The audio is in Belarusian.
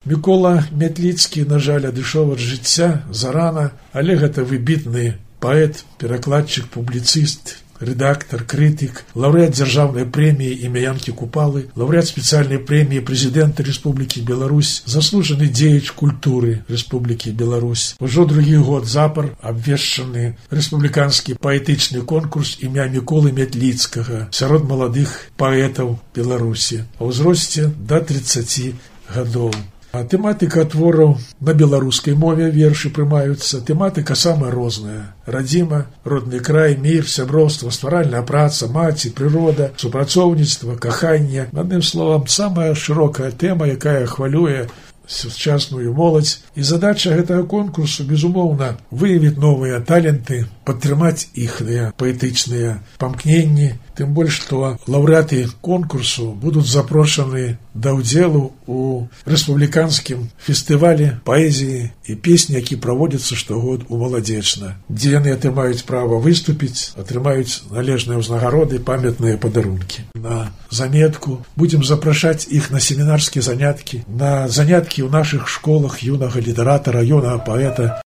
Мікола Мятліцкі, на жаль, адышоў ад жыцця зарана, але гэта выбітны паэт, перакладчык, публіцыст, рэдактор, крытык, лаўрэат дзяржаўнай прэміі імя Янкі Купалы, лаўрэат спецыяльнай прэміі прэзідэнта Рэспублікі Беларусь, заслужаны дзеяч культуры Рэспублікі Беларусь. Ужо другі год запар абвешчаны рэспубліканскі паэтычны конкурс імя Міколы Мятліцкага сярод маладых паэтаў Беларусі па ўзросце да 30 гадоў. Тэматыка твораў на беларускай мове, вершы прымаюцца, тэматыка самая розная. Радзіма, родны край, мір, сяброўства, стваральная праца, маці, прырода, супрацоўніцтва, каханне. Адным словам, самая шырокая тэма, якая хвалюе сучасную моладзь. І задача гэтага конкурсу, безумоўна, выявіць новыя таленты, падтрымаць іхныя паэтычныя памкненні, тым больш, што лаўрэаты конкурсу будуць запрошаны да ўдзелу у рэспубліканскім фестывалі паэзіі і песні, які праводзіцца штогод у Маладзечна, дзе яны атрымаюць права выступіць, атрымаюць належныя ўзнагароды, памятныя падарункі. На заметку будзем запрашаць іх на семінарскія заняткі, на заняткі ў нашых школах юнага літаратара, юнага паэта.